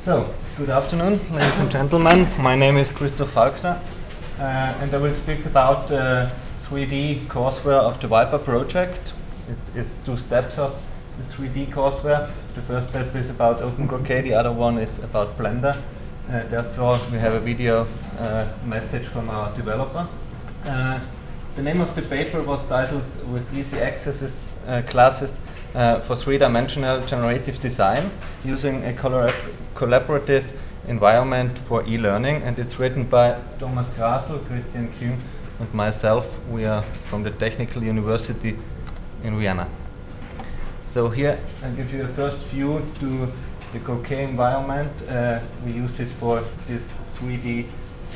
So, good afternoon, ladies and gentlemen. My name is Christoph Falkner, and I will speak about 3D courseware of the Viper project. It's two steps of the 3D courseware. The first step is about OpenCroquet, the other one is about Blender. Therefore, we have a video message from our developer. The name of the paper was titled with easy access classes for three-dimensional generative design using a collaborative environment for e-learning, and it's written by Thomas Grasl, Christian Kuhn, and myself. We are from the Technical University in Vienna. So here I'll give you a first view to the Croquet environment. We use it for this 3D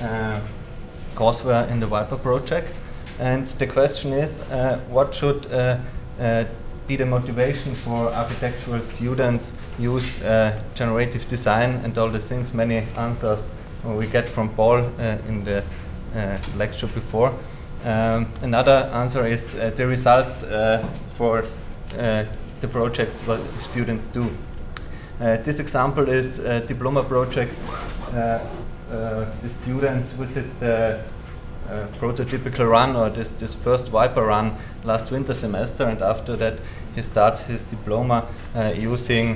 courseware in the Viper project. And the question is, what should be the motivation for architectural students use generative design and all the things, many answers we get from Paul in the lecture before. Another answer is the results for the projects what students do. This example is a diploma project. The students visit the prototypical run, or this first Viper run last winter semester, and after that he starts his diploma using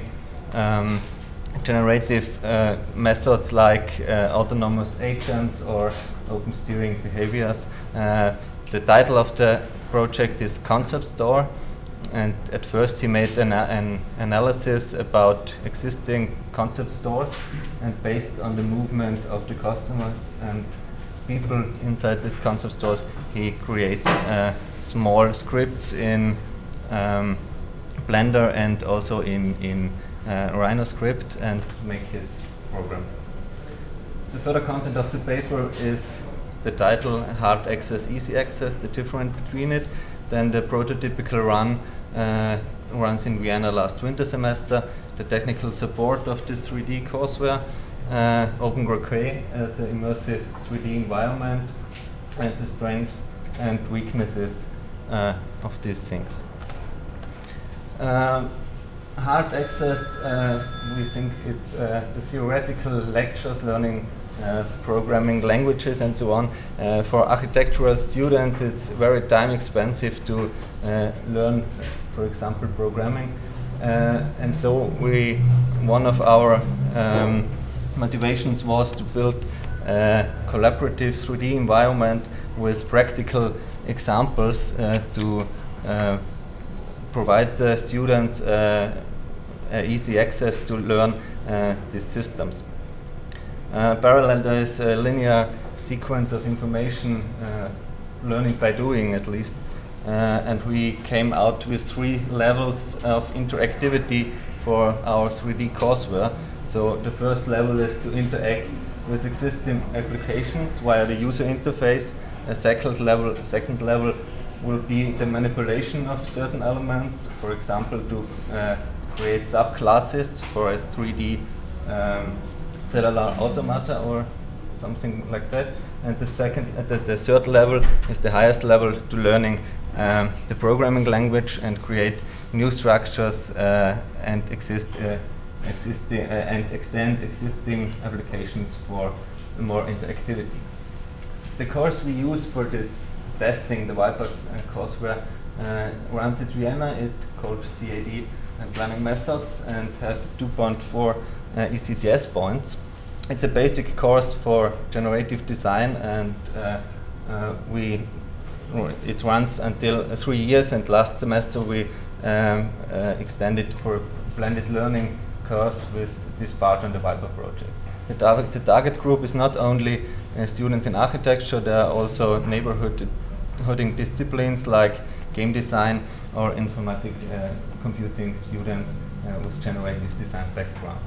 generative methods like autonomous agents or open steering behaviors. The title of the project is Concept Store, and at first he made an analysis about existing concept stores, and based on the movement of the customers and people inside these concept stores, he created small scripts in Blender and also in RhinoScript and make his program. The further content of the paper is the title, Hard Access, Easy Access, the difference between it. Then the prototypical run runs in Vienna last winter semester, the technical support of this 3D courseware, OpenCroquet as an immersive 3D environment, and the strengths and weaknesses of these things. Hard access, we think it's the theoretical lectures, learning programming languages and so on. For architectural students, it's very time expensive to learn, for example, programming. And so one of our motivations was to build a collaborative 3D environment with practical examples to provide the students easy access to learn these systems. Parallel, there is a linear sequence of information, learning by doing at least, and we came out with 3 levels of interactivity for our 3D courseware. So the first level is to interact with existing applications via the user interface. A second level will be the manipulation of certain elements, for example, to create subclasses for a 3D cellular automata or something like that. And the third level is the highest level to learning the programming language and create new structures and extend existing applications for more interactivity. The course we use for this testing, the Viper courseware, runs at Vienna. It's called CAD and Planning Methods and have 2.4 ECTS points. It's a basic course for generative design, and it runs until 3 years, and last semester we extended for a blended learning course with this part on the Viper project. The target group is not only students in architecture, there are also neighborhooding disciplines like game design or informatic computing students with generative design backgrounds.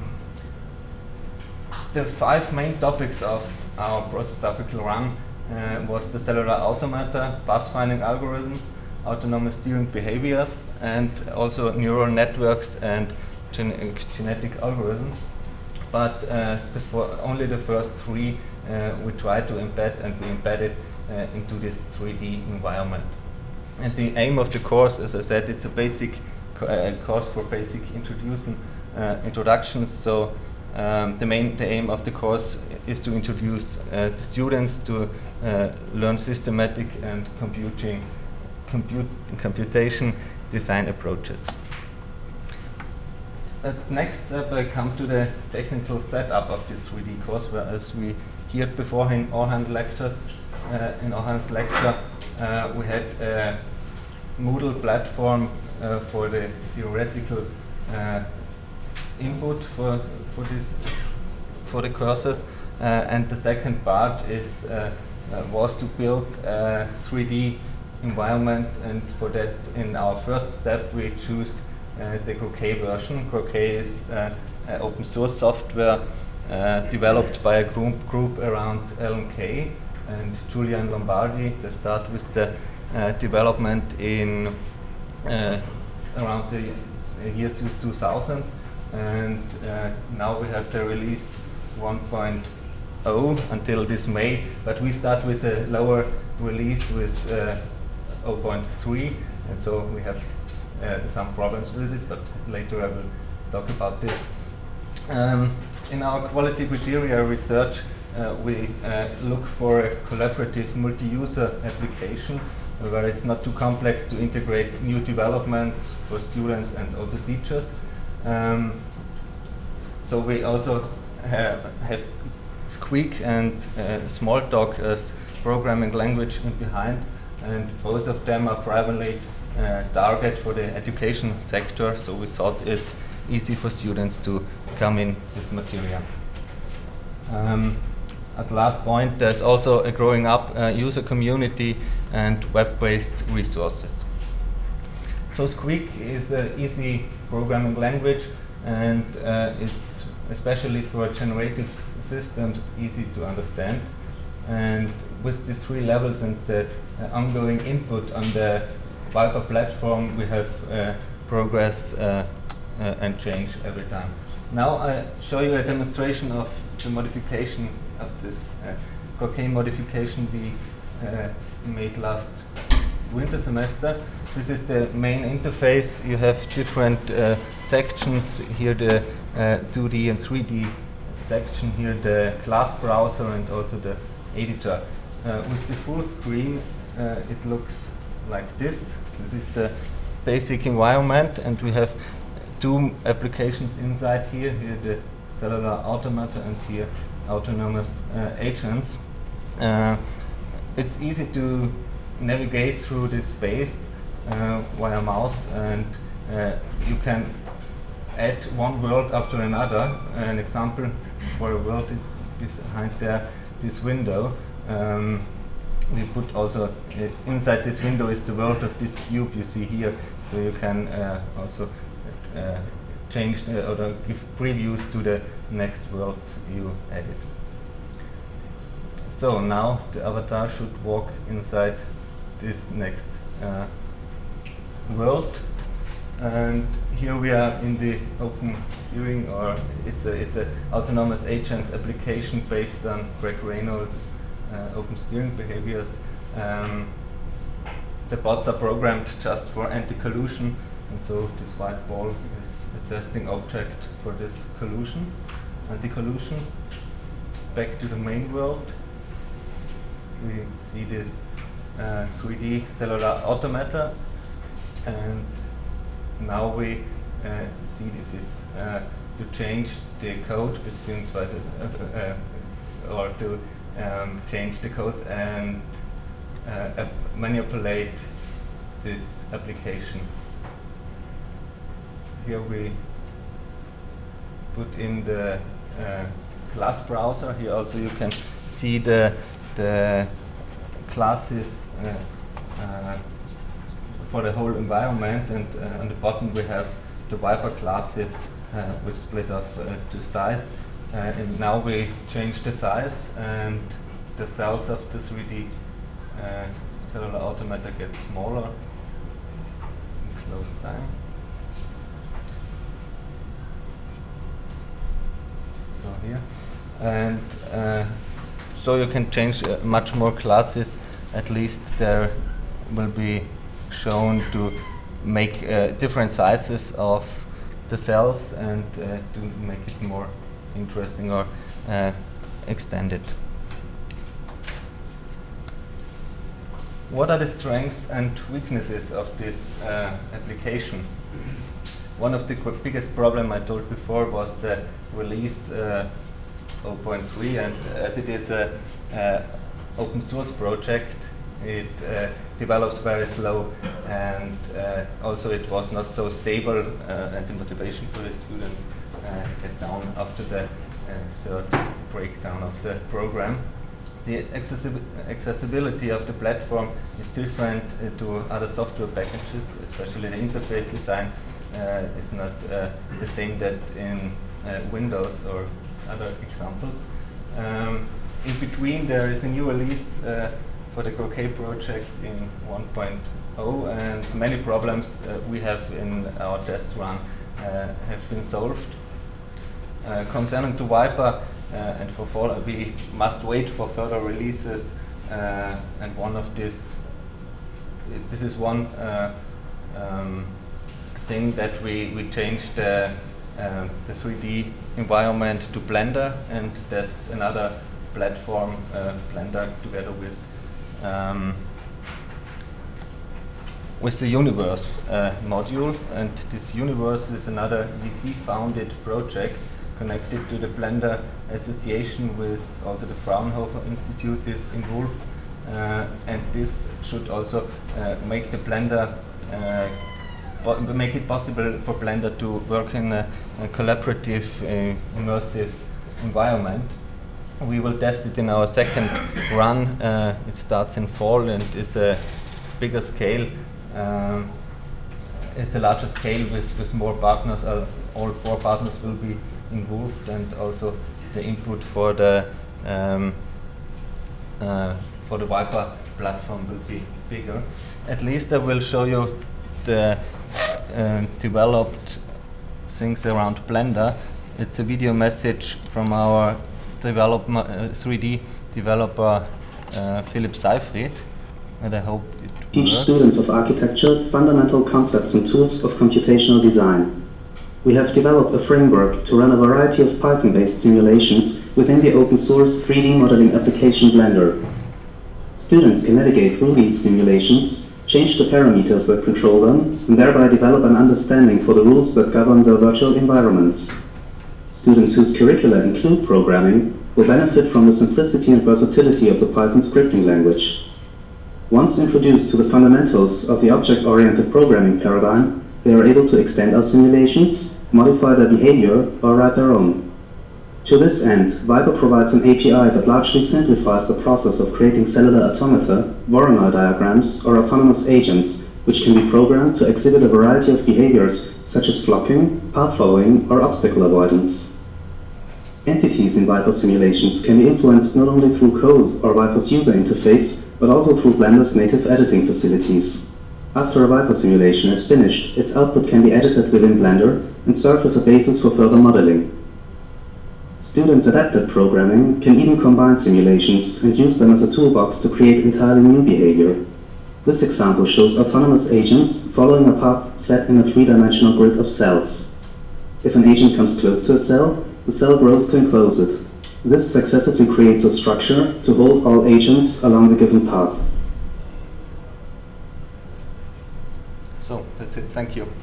The 5 main topics of our prototypical run was the cellular automata, pathfinding algorithms, autonomous steering behaviors, and also neural networks and genetic algorithms. But only the first 3 we try to embed, and we embedded into this 3D environment. And the aim of the course, as I said, it's a basic course for basic introductions. So the aim of the course is to introduce the students to learn systematic and computation design approaches. Next step, I come to the technical setup of this 3D courseware. As we heard before in Orhan's lectures, we had a Moodle platform for the theoretical input for the courses, and the second part was to build a 3D environment, and for that, in our first step, we choose the Croquet version. Croquet is open source software developed by a group around Alan Kay and Julian Lombardi. They start with the development in around the years 2000, and now we have the release 1.0 until this May, but we start with a lower release with 0.3, and so we have some problems with it, but later I will talk about this. In our quality criteria research, we look for a collaborative multi-user application where it's not too complex to integrate new developments for students and also teachers. So we also have Squeak and Smalltalk as programming language in behind, and both of them are primarily target for the education sector, so we thought it's easy for students to come in this material. At last point, there's also a growing up user community and web-based resources. So Squeak is an easy programming language, and it's especially for generative systems easy to understand. And with these 3 levels and the ongoing input on the Viper platform, we have progress and change every time. Now I show you a demonstration of the modification of this Croquet modification we made last winter semester. This is the main interface. You have different sections here, the 2D and 3D section here, the class browser and also the editor. With the full screen, it looks like this. This is the basic environment, and we have 2 applications inside here. Here the cellular automata and here autonomous agents. It's easy to navigate through this space via mouse, and you can add one world after another. An example for a world is behind there, this window. We put also inside this window is the world of this cube you see here, so you can also change or give previews to the next worlds you added. So now the avatar should walk inside this next world, and here we are in the open steering, or it's a autonomous agent application based on Greg Reynolds' open steering behaviors. The bots are programmed just for anti-collusion, and so this white ball is a testing object for this collusion, anti-collusion. Back to the main world, we see this 3D cellular automata, and now we see that this to change the code between or to change the code and manipulate this application. Here we put in the class browser. Here also you can see the classes for the whole environment, and on the bottom we have the Viper classes which split off to size. And now we change the size, and the cells of the 3D cellular automata get smaller. Close time. So here, and so you can change much more classes. At least there will be shown to make different sizes of the cells and to make it more interesting or extended. What are the strengths and weaknesses of this application? One of the biggest problems I told before was the release 0.3, and as it is a open source project, it develops very slow, and also it was not so stable, and the motivation for the students get down after the third breakdown of the program. The accessibility of the platform is different to other software packages, especially the interface design is not the same that in Windows or other examples. In between, there is a new release for the Croquet project in 1.0, and many problems we have in our test run have been solved. Concerning to Viper and for Fall, we must wait for further releases, and one of this is one thing that we changed the 3D environment to Blender, and test another platform, Blender, together with the Universe module. And this Universe is another VC-founded project connected to the Blender Association, with also the Fraunhofer Institute is involved, and this should also make the Blender make it possible for Blender to work in a collaborative, immersive environment. We will test it in our second run. It starts in fall and is a bigger scale. It's a larger scale with more partners. All 4 partners will be involved, and also the input for the Viper platform will be bigger. At least I will show you the developed things around Blender. It's a video message from our 3D developer Philipp Seifried, and I hope it Teach works. Students of architecture fundamental concepts and tools of computational design. We have developed a framework to run a variety of Python-based simulations within the open source 3D modeling application Blender. Students can navigate through these simulations, change the parameters that control them, and thereby develop an understanding for the rules that govern their virtual environments. Students whose curricula include programming will benefit from the simplicity and versatility of the Python scripting language. Once introduced to the fundamentals of the object-oriented programming paradigm, they are able to extend our simulations, modify their behavior, or write their own. To this end, Viper provides an API that largely simplifies the process of creating cellular automata, Voronoi diagrams, or autonomous agents, which can be programmed to exhibit a variety of behaviors such as flocking, path following, or obstacle avoidance. Entities in Viper simulations can be influenced not only through code or Viper's user interface, but also through Blender's native editing facilities. After a Viper simulation is finished, its output can be edited within Blender and serve as a basis for further modeling. Students adept at programming can even combine simulations and use them as a toolbox to create entirely new behavior. This example shows autonomous agents following a path set in a 3-dimensional grid of cells. If an agent comes close to a cell, the cell grows to enclose it. This successively creates a structure to hold all agents along the given path. So that's it. Thank you.